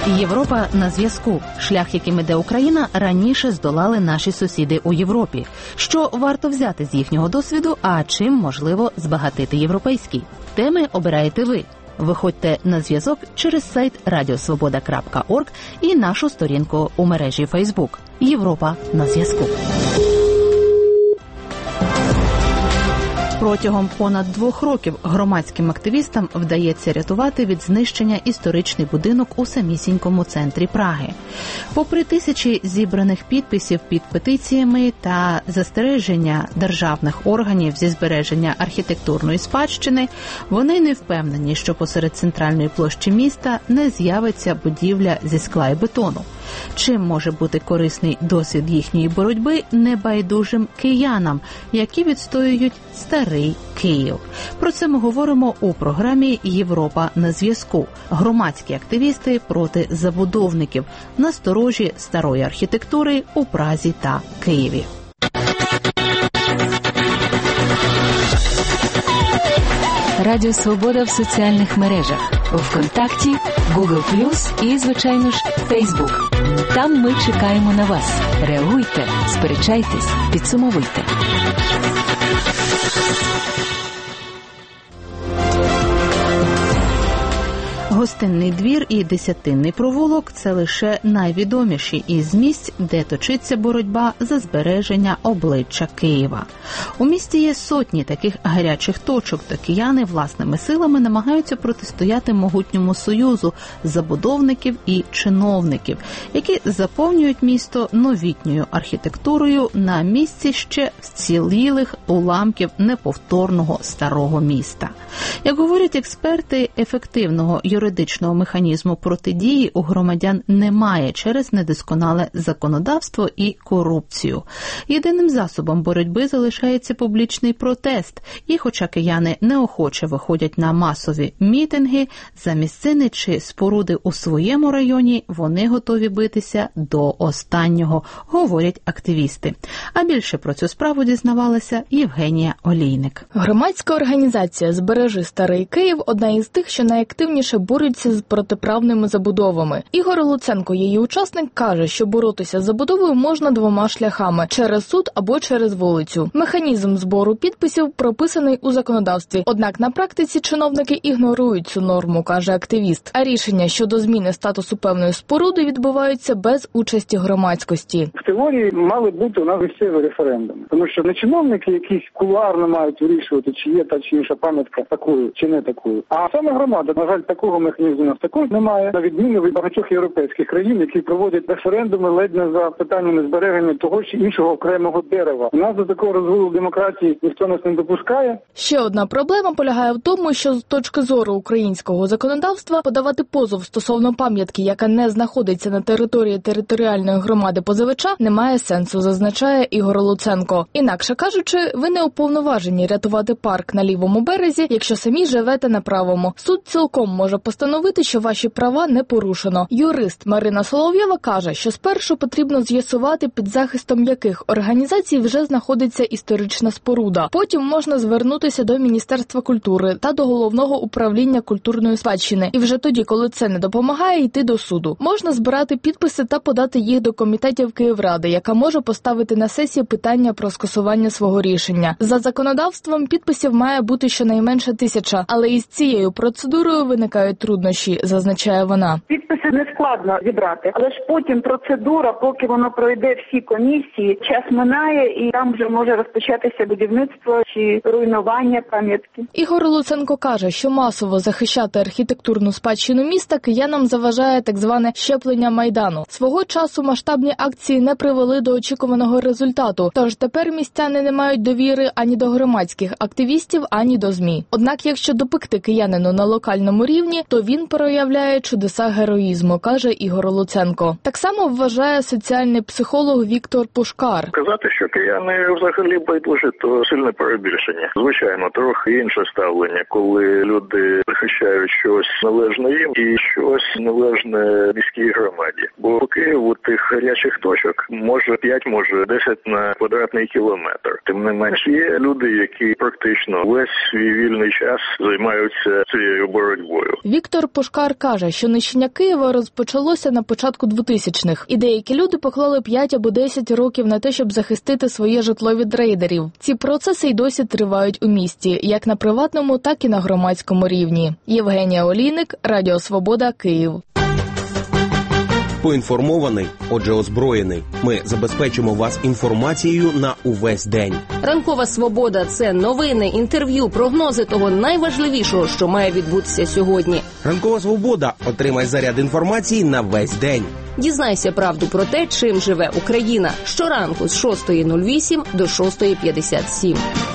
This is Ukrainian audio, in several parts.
Європа на зв'язку. Шлях, яким іде Україна, раніше здолали наші сусіди у Європі. Що варто взяти з їхнього досвіду, а чим можливо збагатити європейський? Теми обираєте ви. Виходьте на зв'язок через сайт radiosvoboda.org і нашу сторінку у мережі Facebook. Європа на зв'язку. Протягом понад 2 років громадським активістам вдається рятувати від знищення історичний будинок у самісінькому центрі Праги. Попри тисячі зібраних підписів під петиціями та застереження державних органів зі збереження архітектурної спадщини, вони не впевнені, що посеред центральної площі міста не з'явиться будівля зі скла і бетону. Чим може бути корисний досвід їхньої боротьби небайдужим киянам, які відстоюють старий Київ? Про це ми говоримо у програмі «Європа на зв'язку». Громадські активісти проти забудовників, насторожі старої архітектури у Празі та Києві. Радіо Свобода в соціальних мережах. ВКонтакті, Google+, і, звичайно ж, Facebook. Там ми чекаємо на вас. Реагуйте, сперечайтесь, підсумовуйте. Гостинний двір і Десятинний провулок – це лише найвідоміші із місць, де точиться боротьба за збереження обличчя Києва. У місті є сотні таких гарячих точок, де кияни власними силами намагаються протистояти могутньому союзу забудовників і чиновників, які заповнюють місто новітньою архітектурою на місці ще вцілілих уламків неповторного старого міста. Як говорять експерти, ефективного юридичного механізму протидії у громадян немає через недосконале законодавство і корупцію. Єдиним засобом боротьби залишається публічний протест. І хоча кияни неохоче виходять на масові мітинги, за місцини чи споруди у своєму районі, вони готові битися до останнього, говорять активісти. А більше про цю справу дізнавалася Євгенія Олійник. Громадська організація «Збережи старий Київ» – одна із тих, що найактивніше борються з протиправними забудовами. Ігор Луценко, її учасник, каже, що боротися з забудовою можна 2 шляхами – через суд або через вулицю. Механізм збору підписів прописаний у законодавстві. Однак на практиці чиновники ігнорують цю норму, каже активіст. А рішення щодо зміни статусу певної споруди відбуваються без участі громадськості. В теорії мали бути у нас місцеві референдуми. Тому що не чиновники якісь кулуарно мають вирішувати, чи є та чи інша пам'ятка такою, чи не такою. А саме громада, на жаль, такого механізму у нас також немає, на відміну від багатьох європейських країн, які проводять референдуми ледь не за питаннями збереження того чи іншого окремого дерева. У нас до такого розвилу демократії ніхто нас не допускає. Ще одна проблема полягає в тому, що з точки зору українського законодавства подавати позов стосовно пам'ятки, яка не знаходиться на території територіальної громади позивача, немає сенсу, зазначає Ігор Луценко. Інакше кажучи, ви не уповноважені рятувати парк на лівому березі, якщо самі живете на правому. Суд цілком може постановити, що ваші права не порушено. Юрист Марина Соловйова каже, що спершу потрібно з'ясувати, під захистом яких організацій вже знаходиться історична споруда. Потім можна звернутися до Міністерства культури та до Головного управління культурної спадщини. І вже тоді, коли це не допомагає, йти до суду. Можна збирати підписи та подати їх до комітетів Київради, яка може поставити на сесії питання про скасування свого рішення. За законодавством підписів має бути щонайменше 1000, але із цією процедурою виникають труднощі, зазначає вона. Підписи не складно зібрати, але ж потім процедура, поки воно пройде всі комісії, час минає і там вже може розпочатися будівництво чи руйнування пам'ятки. Ігор Луценко каже, що масово захищати архітектурну спадщину міста киянам заважає так зване щеплення Майдану. Свого часу масштабні акції не привели до очікуваного результату, тож тепер містяни не мають довіри ані до громадських активістів, ані до ЗМІ. Однак, якщо допекти киянину на локальному рівні, то він проявляє чудеса героїзму, каже Ігор Луценко. Так само вважає соціальний психолог Віктор Пушкар. Казати, що кияни взагалі байдужі, то сильне перебільшення. Звичайно, трохи інше ставлення, коли люди захищають щось належне їм і щось належне міській громаді. Бо по Києву тих гарячих точок може 5, може 10 на квадратний кілометр. Тим не менш, є люди, які практично весь свій вільний час займаються цією боротьбою. Віктор Пушкар каже, що нищення Києва розпочалося на початку 2000-х, і деякі люди поклали 5 або 10 років на те, щоб захистити своє житло від рейдерів. Ці процеси й досі тривають у місті, як на приватному, так і на громадському рівні. Євгенія Олійник, Радіо Свобода, Київ. Поінформований, отже озброєний. Ми забезпечимо вас інформацією на увесь день. Ранкова Свобода – це новини, інтерв'ю, прогнози того найважливішого, що має відбутися сьогодні. Ранкова Свобода. Отримай заряд інформації на весь день. Дізнайся правду про те, чим живе Україна. Щоранку з 6:08 до 6:57.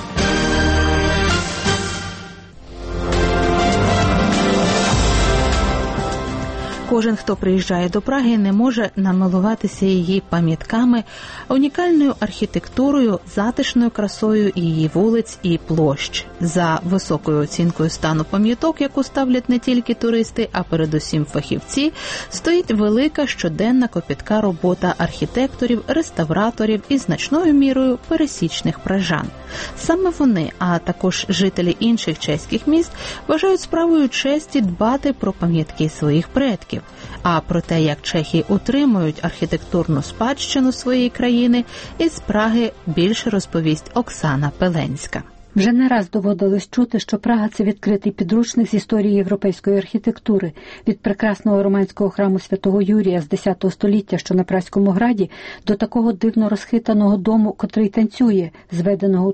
Кожен, хто приїжджає до Праги, не може намилуватися її пам'ятками, унікальною архітектурою, затишною красою її вулиць і площ. За високою оцінкою стану пам'яток, яку ставлять не тільки туристи, а передусім фахівці, стоїть велика щоденна копітка робота архітекторів, реставраторів і значною мірою пересічних пражан. Саме вони, а також жителі інших чеських міст, вважають справою честі дбати про пам'ятки своїх предків. А про те, як чехи утримують архітектурну спадщину своєї країни, із Праги більше розповість Оксана Пеленська. Вже не раз доводилось чути, що Прага – це відкритий підручник з історії європейської архітектури. Від прекрасного романського храму Святого Юрія з X століття, що на Празькому граді, до такого дивно розхитаного дому, котрий танцює, зведеного у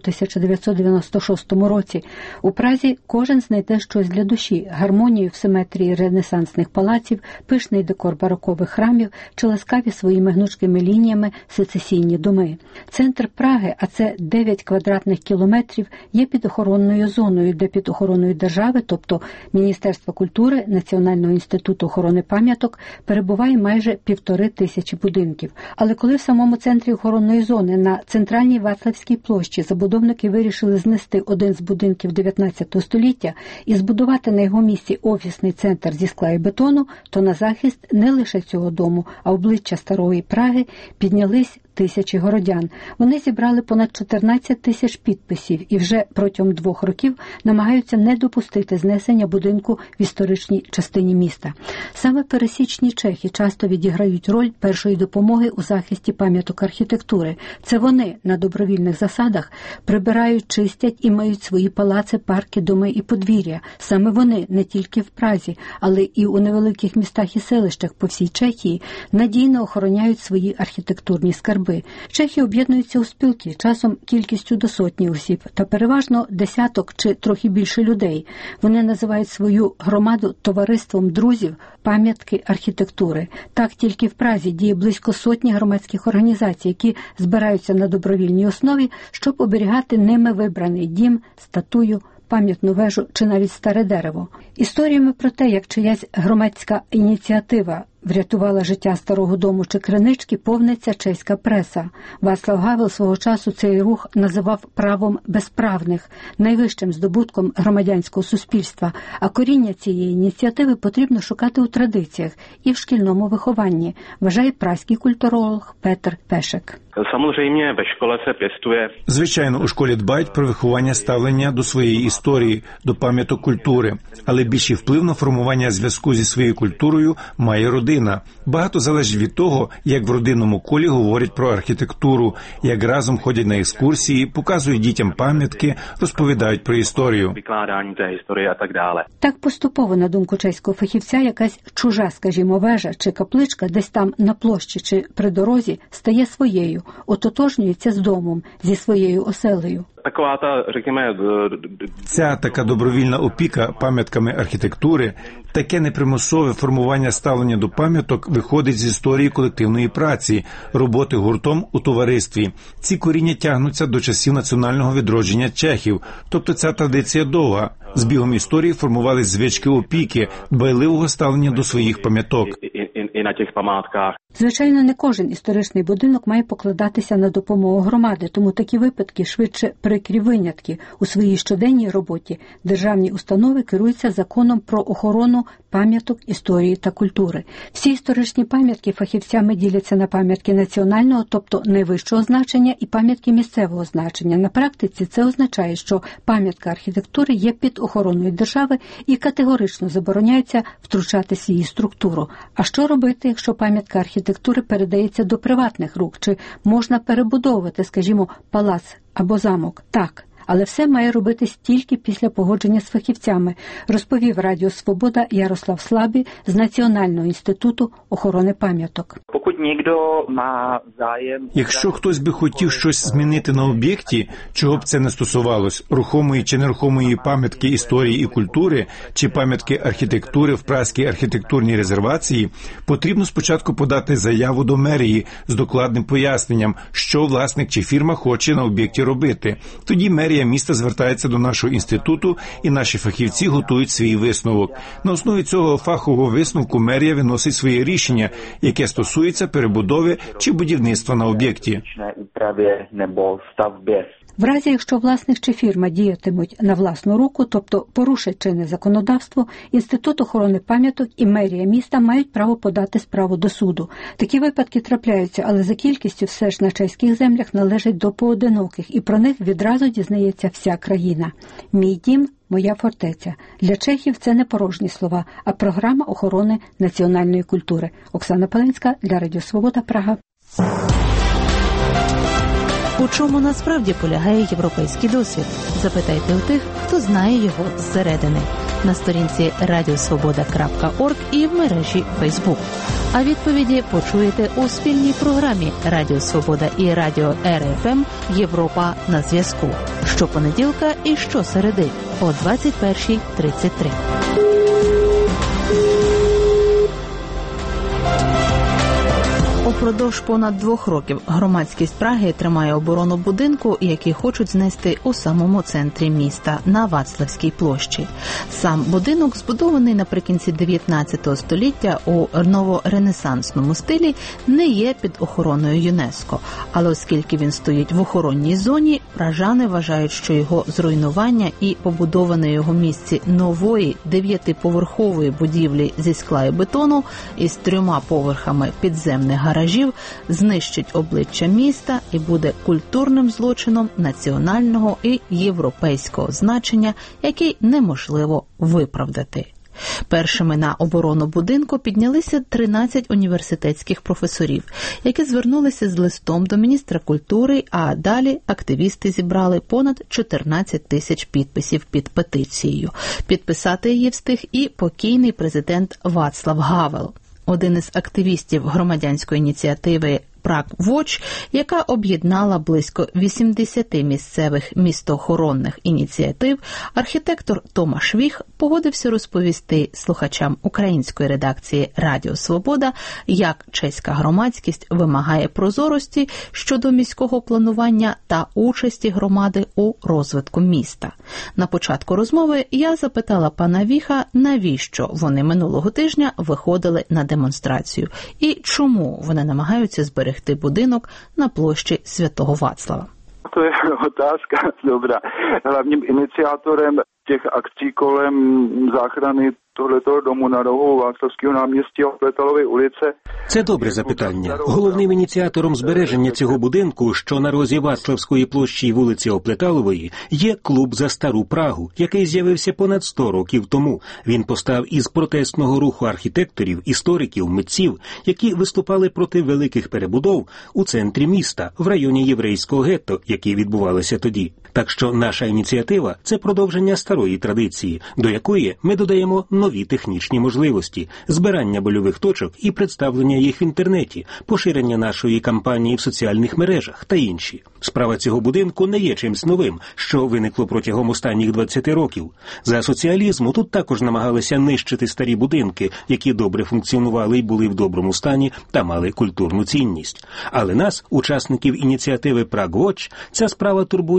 1996 році. У Празі кожен знайде щось для душі – гармонію в симетрії ренесансних палаців, пишний декор барокових храмів чи ласкаві своїми гнучкими лініями сецесійні доми. Центр Праги, а це 9 квадратних кілометрів, є під охоронною зоною, де під охороною держави, тобто Міністерства культури, Національного інституту охорони пам'яток, перебуває майже 1500 будинків. Але коли в самому центрі охоронної зони на центральній Вацлавській площі забудовники вирішили знести один з будинків 19 століття і збудувати на його місці офісний центр зі скла і бетону, то на захист не лише цього дому, а обличчя старої Праги піднялись тисячі городян. Вони зібрали понад 14 тисяч підписів і вже протягом 2 років намагаються не допустити знесення будинку в історичній частині міста. Саме пересічні чехи часто відіграють роль першої допомоги у захисті пам'яток архітектури. Це вони на добровільних засадах прибирають, чистять і миють свої палаци, парки, доми і подвір'я. Саме вони не тільки в Празі, але і у невеликих містах і селищах по всій Чехії надійно охороняють свої архітектурні скарби. Чехи об'єднуються у спілки, часом кількістю до сотні осіб, та переважно десяток чи трохи більше людей. Вони називають свою громаду товариством друзів пам'ятки архітектури. Так, тільки в Празі діє близько сотні громадських організацій, які збираються на добровільній основі, щоб оберігати ними вибраний дім, статую, пам'ятну вежу чи навіть старе дерево. Історіями про те, як чиясь громадська ініціатива врятувала життя старого дому чи кринички, повниться чеська преса. Вацлав Гавел свого часу цей рух називав правом безправних, найвищим здобутком громадянського суспільства, а коріння цієї ініціативи потрібно шукати у традиціях і в шкільному вихованні, вважає празький культуролог Петр Пешек. Звичайно, у школі дбають про виховання ставлення до своєї історії, до пам'яток культури, але більший вплив на формування зв'язку зі своєю культурою має родина. Багато залежить від того, як в родинному колі говорять про архітектуру, як разом ходять на екскурсії, показують дітям пам'ятки, розповідають про історію. Так поступово, на думку чеського фахівця, якась чужа, скажімо, вежа чи капличка десь там на площі чи при дорозі стає своєю, ототожнюється з домом, зі своєю оселею. Ця така добровільна опіка пам'ятками архітектури, таке непримусове формування ставлення до пам'яток виходить з історії колективної праці, роботи гуртом у товаристві. Ці коріння тягнуться до часів національного відродження чехів, тобто ця традиція довга. З бігом історії формувались звички опіки, дбайливого ставлення до своїх пам'яток. i na těch památkách. Звичайно, не кожен історичний будинок має покладатися на допомогу громади, тому такі випадки швидше прикрі винятки. У своїй щоденній роботі державні установи керуються законом про охорону пам'яток історії та культури. Всі історичні пам'ятки фахівцями діляться на пам'ятки національного, тобто найвищого значення, і пам'ятки місцевого значення. На практиці це означає, що пам'ятка архітектури є під охороною держави і категорично забороняється втручатись в її структуру. А що робити, якщо пам'ятка архітектури передається до приватних рук? Чи можна перебудовувати, скажімо, палац або замок? Так. Але все має робитись тільки після погодження з фахівцями, розповів Радіо Свобода Ярослав Слабі з Національного інституту охорони пам'яток. Якщо хтось би хотів щось змінити на об'єкті, чого б це не стосувалось, рухомої чи нерухомої пам'ятки історії і культури, чи пам'ятки архітектури в Празькій архітектурній резервації, потрібно спочатку подати заяву до мерії з докладним поясненням, що власник чи фірма хоче на об'єкті робити. Тоді мерія міста звертається до нашого інституту, і наші фахівці готують свій висновок. На основі цього фахового висновку мерія виносить своє рішення, яке стосується перебудови чи будівництва на об'єкті. В разі, якщо власник чи фірма діятимуть на власну руку, тобто порушать чинне законодавство, Інститут охорони пам'яток і мерія міста мають право подати справу до суду. Такі випадки трапляються, але за кількістю все ж на чеських землях належать до поодиноких, і про них відразу дізнається вся країна. «Мій дім – моя фортеця». Для чехів це не порожні слова, а програма охорони національної культури. Оксана Паленська для Радіо Свобода, Прага. У чому насправді полягає європейський досвід? Запитайте у тих, хто знає його зсередини. На сторінці radiosvoboda.org і в мережі Facebook. А відповіді почуєте у спільній програмі Радіо Свобода і Радіо РФМ «Європа на зв'язку». Щопонеділка і щосереди о 21:33. Упродовж понад 2 років громадськість Праги тримає оборону будинку, який хочуть знести у самому центрі міста, на Вацлавській площі. Сам будинок, збудований наприкінці 19 століття у новоренесансному стилі, не є під охороною ЮНЕСКО. Але оскільки він стоїть в охоронній зоні, пражани вважають, що його зруйнування і побудова на його місці нової 9-поверхової будівлі зі скла і бетону із 3 поверхами підземних гаражів знищить обличчя міста і буде культурним злочином національного і європейського значення, який неможливо виправдати. Першими на оборону будинку піднялися 13 університетських професорів, які звернулися з листом до міністра культури, а далі активісти зібрали понад 14 тисяч підписів під петицією. Підписати її встиг і покійний президент Вацлав Гавел. Один із активістів громадянської ініціативи Prague Watch, яка об'єднала близько 80 місцевих містоохоронних ініціатив, архітектор Томаш Віх погодився розповісти слухачам української редакції Радіо Свобода, як чеська громадськість вимагає прозорості щодо міського планування та участі громади у розвитку міста. На початку розмови я запитала пана Віха, навіщо вони минулого тижня виходили на демонстрацію і чому вони намагаються зберегти будинок на площі Святого Вацлава. To je otázka dobrá. Hlavním iniciátorem těch akcí kolem záchrany tohletoho domu na rohu Václavského náměstí a Pletalovy ulice. Це добре запитання. Головним ініціатором збереження цього будинку, що на розі Вацлавської площі й вулиці Оплеталової, є клуб «За стару Прагу», який з'явився понад 100 років тому. Він постав із протестного руху архітекторів, істориків, митців, які виступали проти великих перебудов у центрі міста, в районі єврейського гетто, які відбувалися тоді. Так що наша ініціатива – це продовження старої традиції, до якої ми додаємо нові технічні можливості, збирання больових точок і представлення їх в інтернеті, поширення нашої кампанії в соціальних мережах та інші. Справа цього будинку не є чимсь новим, що виникло протягом останніх 20 років. За соціалізму тут також намагалися нищити старі будинки, які добре функціонували і були в доброму стані та мали культурну цінність. Але нас, учасників ініціативи Prague Watch, ця справа турбує з погляду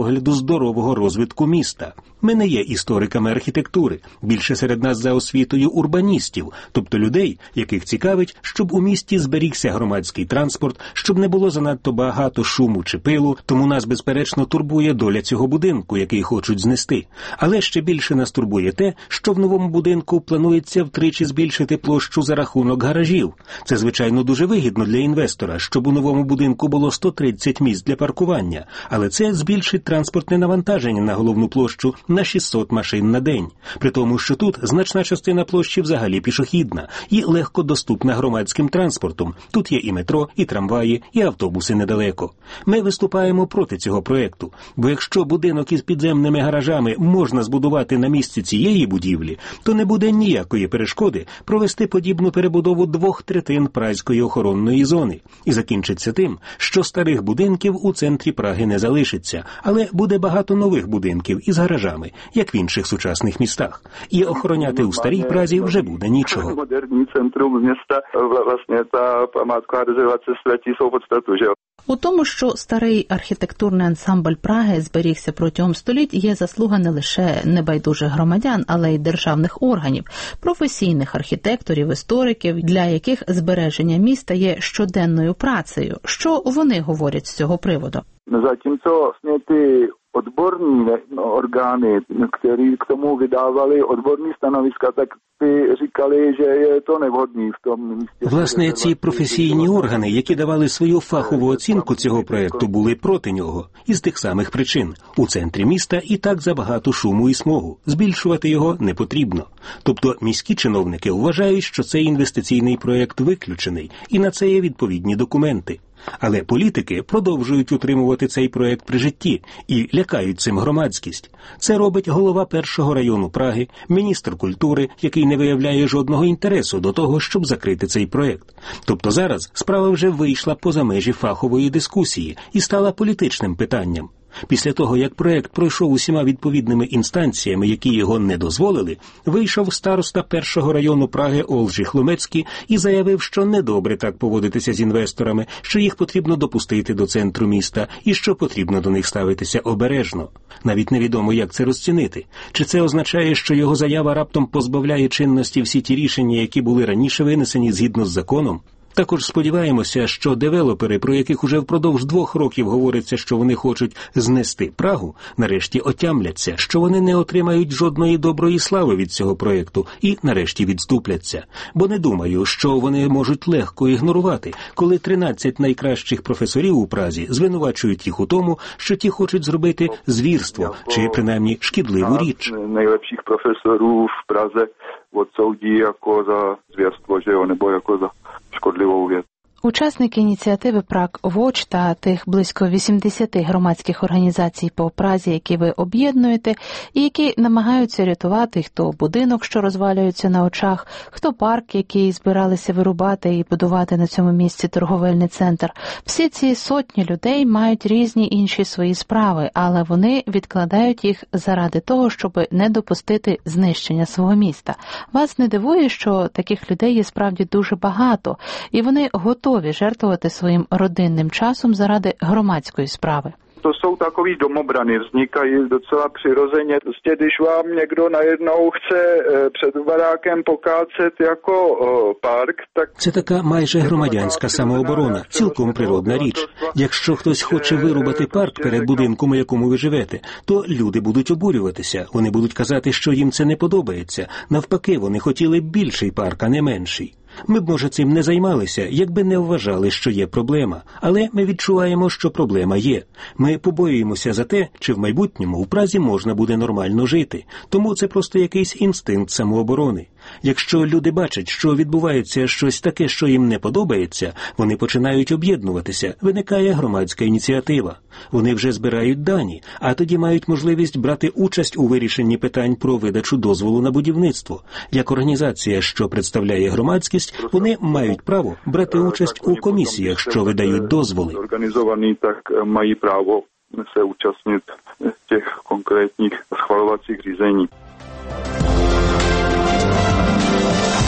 погляду здорового розвитку міста. Ми не є істориками архітектури, більше серед нас за освітою урбаністів, тобто людей, яких цікавить, щоб у місті зберігся громадський транспорт, щоб не було занадто багато шуму чи пилу, тому нас, безперечно, турбує доля цього будинку, який хочуть знести. Але ще більше нас турбує те, що в новому будинку планується втричі збільшити площу за рахунок гаражів. Це, звичайно, дуже вигідно для інвестора, щоб у новому будинку було 130 місць для паркування, але це збільшить транспортне навантаження на головну площу на 600 машин на день. При тому, що тут значна частина площі взагалі пішохідна і легко доступна громадським транспортом. Тут є і метро, і трамваї, і автобуси недалеко. Ми виступаємо проти цього проєкту, бо якщо будинок із підземними гаражами можна збудувати на місці цієї будівлі, то не буде ніякої перешкоди провести подібну перебудову 2/3 Празької охоронної зони. І закінчиться тим, що старих будинків у центрі Праги не залишиться, але буде багато нових будинків із гаражами, як в інших сучасних містах. І охороняти у старій Празі вже буде нічого. Модерní centrum města, vlastně ta památková rezervace ztratí svou podstatu, že jo? У тому, що старий архітектурний ансамбль Праги зберігся протягом століть, є заслуга не лише небайдужих громадян, але й державних органів, професійних архітекторів, істориків, для яких збереження міста є щоденною працею. Що вони говорять з цього приводу? Zatímco vlastně ty odborní orgány, které k tomu vydávali odborní stanoviska, tak ty říkali, že je to nevhodný v tom místě. Власне, ці професійні органи, які давали свою фахову оцінку цього проєкту, були проти нього. Із тих самих причин. У центрі міста і так забагато шуму і смогу. Збільшувати його не потрібно. Тобто міські чиновники вважають, що цей інвестиційний проєкт виключений, і на це є відповідні документи. Але політики продовжують утримувати цей проєкт при житті і лякають цим громадськість. Це робить голова першого району Праги, міністр культури, який не виявляє жодного інтересу до того, щоб закрити цей проєкт. Тобто зараз справа вже вийшла поза межі фахової дискусії і стала політичним питанням. Після того, як проєкт пройшов усіма відповідними інстанціями, які його не дозволили, вийшов староста першого району Праги Олжіх Ломецький і заявив, що недобре так поводитися з інвесторами, що їх потрібно допустити до центру міста і що потрібно до них ставитися обережно. Навіть невідомо, як це розцінити. Чи це означає, що його заява раптом позбавляє чинності всі ті рішення, які були раніше винесені згідно з законом? Також сподіваємося, що девелопери, про яких уже впродовж 2 років говориться, що вони хочуть знести Прагу, нарешті отямляться, що вони не отримають жодної доброї слави від цього проєкту і нарешті відступляться. Бо не думаю, що вони можуть легко ігнорувати, коли 13 найкращих професорів у Празі звинувачують їх у тому, що ті хочуть зробити звірство чи принаймні шкідливу річ. Найлепших професорів в Праze odsoudí jako za zvěrstvo, že jo, nebo jako za škodlivou věc. Учасники ініціативи Prague Watch та тих близько 80 громадських організацій по Празі, які ви об'єднуєте, і які намагаються рятувати хто будинок, що розвалюється на очах, хто парк, який збиралися вирубати і будувати на цьому місці торговельний центр. Всі ці сотні людей мають різні інші свої справи, але вони відкладають їх заради того, щоб не допустити знищення свого міста. Вас не дивує, що таких людей є справді дуже багато, і вони готові жертвувати своїм родинним часом заради громадської справи? To jsou takový domobrany, vznikají docela přirozeně. Prostě když vám někdo najednou chce před barákem pokácet jako park, так... Це така майже громадянська самооборона, цілком природна річ. Якщо хтось хоче вирубати парк перед будинком, у якому ви живете, то люди будуть обурюватися. Вони будуть казати, що їм це не подобається. Навпаки, вони хотіли б більший парк, а не менший. Ми б, може, цим не займалися, якби не вважали, що є проблема. Але ми відчуваємо, що проблема є. Ми побоюємося за те, чи в майбутньому в Празі можна буде нормально жити. Тому це просто якийсь інстинкт самооборони. Якщо люди бачать, що відбувається щось таке, що їм не подобається, вони починають об'єднуватися, виникає громадська ініціатива. Вони вже збирають дані, а тоді мають можливість брати участь у вирішенні питань про видачу дозволу на будівництво. Як організація, що представляє громадськість, вони мають право брати участь у комісіях, що видають дозволи. Організовані так мають право се учаснити в тих конкретних схвалювацьких рішеннях.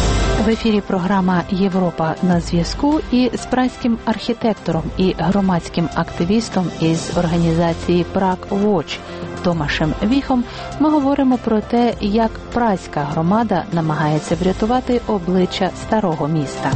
В ефірі програма «Європа на зв'язку» і з празьким архітектором і громадським активістом із організації «Prague Watch» Томашем Віхом ми говоримо про те, як празька громада намагається врятувати обличчя старого міста.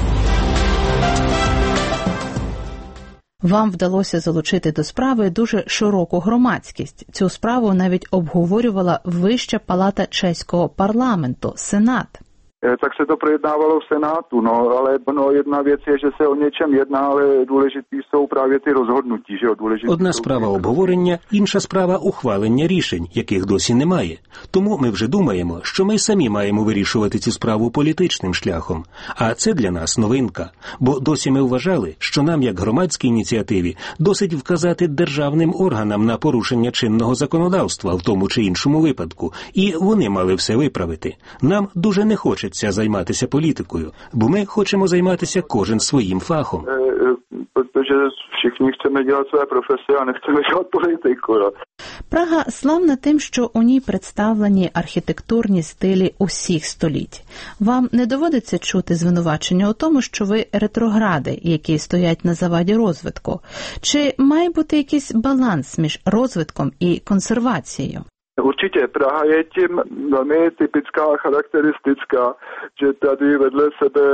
Вам вдалося залучити до справи дуже широку громадськість. Цю справу навіть обговорювала Вища палата чеського парламенту – Сенат. Tak se to projednávalo v Senátu, ale jedna věc je, že se o něčem jedná, ale důležitý jsou právě ty rozhodnutí, že jo, důležitý. Одна справа обговорення, інша справа ухвалення рішень, яких досі немає. Тому ми вже думаємо, що ми самі маємо вирішувати цю справу політичним шляхом. А це для нас новинка, бо досі ми вважали, що нам, як громадській ініціативі, досить вказати державним органам на порушення чинного законодавства в тому чи іншому випадку, і вони мали все виправити. Нам дуже не хочеться займатися політикою, бо ми хочемо займатися кожен своїм фахом. Protože všichni chceme dělat své profese a nechceme dělat politiku. Прага славна тим, що у ній представлені архітектурні стилі усіх століть. Вам не доводиться чути звинувачення у тому, що ви ретрогради, які стоять на заваді розвитку? Чи має бути якийсь баланс між розвитком і консервацією? Určitě, Praha je tím velmi typická a charakteristická, že tady vedle sebe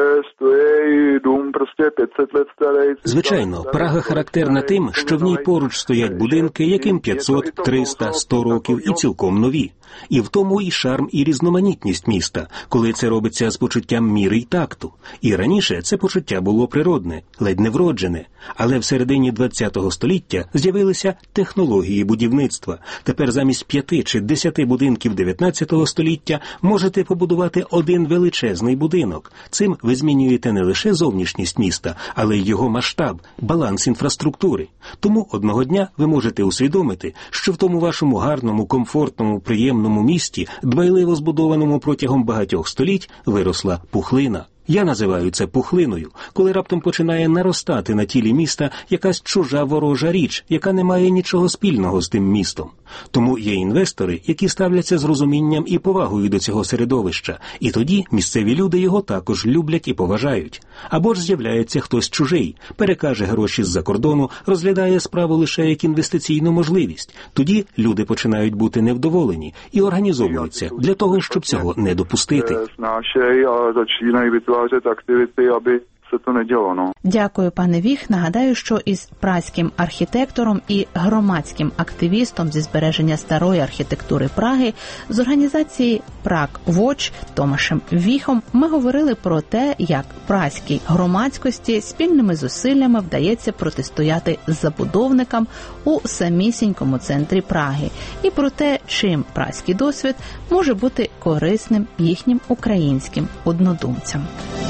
stojí dům prostě 500 let starý. Звичайно, Прага характерна тим, що в ній поруч стоять будинки, яким 500, 300, 100 років і цілком нові. І в тому і шарм, і різноманітність міста, коли це робиться з почуттям міри й такту. І раніше це почуття було природне, ледь не вроджене. Але в середині ХХ століття з'явилися технології будівництва. Тепер замість 5 чи 10 будинків 19 століття можете побудувати один величезний будинок. Цим ви змінюєте не лише зовнішність міста, але й його масштаб, баланс інфраструктури. Тому одного дня ви можете усвідомити, що в тому вашому гарному, комфортному, приємному місті, дбайливо збудованому протягом багатьох століть, виросла пухлина. Я називаю це пухлиною, коли раптом починає наростати на тілі міста якась чужа ворожа річ, яка не має нічого спільного з тим містом. Тому є інвестори, які ставляться з розумінням і повагою до цього середовища, і тоді місцеві люди його також люблять і поважають. Або ж з'являється хтось чужий, перекаже гроші з-за кордону, розглядає справу лише як інвестиційну можливість. Тоді люди починають бути невдоволені і організовуються для того, щоб цього не допустити. Активити, аби це то не діло. Дякую, пане Віх. Нагадаю, що із празьким архітектором і громадським активістом зі збереження старої архітектури Праги з організації Prague Watch Томашем Віхом ми говорили про те, як празькій громадськості спільними зусиллями вдається протистояти забудовникам у самісінькому центрі Праги, і про те, чим празький досвід може бути корисним їхнім українським однодумцям.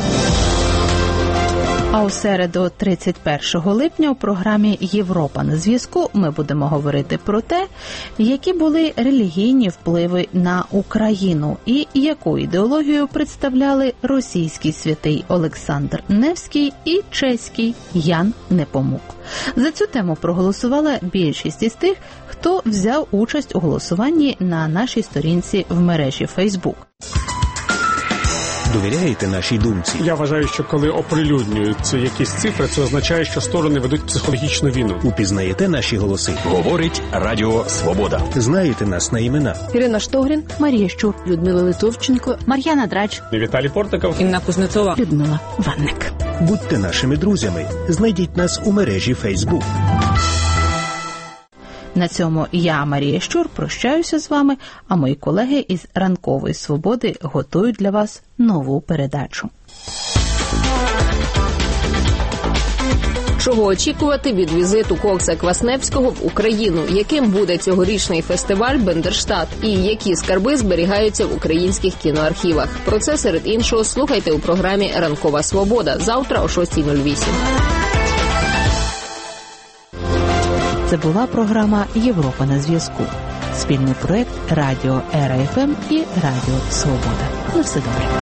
А у середу 31 липня у програмі «Європа на зв'язку» ми будемо говорити про те, які були релігійні впливи на Україну і яку ідеологію представляли російський святий Олександр Невський і чеський Ян Непомук. За цю тему проголосувала більшість із тих, хто взяв участь у голосуванні на нашій сторінці в мережі Facebook. Довіряєте нашій думці? Я вважаю, що коли оприлюднюються якісь цифри, це означає, що сторони ведуть психологічну війну. Упізнаєте наші голоси? Говорить Радіо Свобода. Знаєте нас на імена? Ірина Штогрін, Марія Щур, Людмила Литовченко, Мар'яна Драч, Віталій Портников, Інна Кузнецова, Людмила Ванник. Будьте нашими друзями. Знайдіть нас у мережі Facebook. На цьому я, Марія Щур, прощаюся з вами, а мої колеги із «Ранкової свободи» готують для вас нову передачу. Чого очікувати від візиту Кокса Квасневського в Україну? Яким буде цьогорічний фестиваль «Бендерштат» і які скарби зберігаються в українських кіноархівах? Про це, серед іншого, слухайте у програмі «Ранкова свобода» завтра о 6:08. Це була програма «Європа на зв'язку». Спільний проєкт Радіо РФМ і Радіо Свобода. На все добре.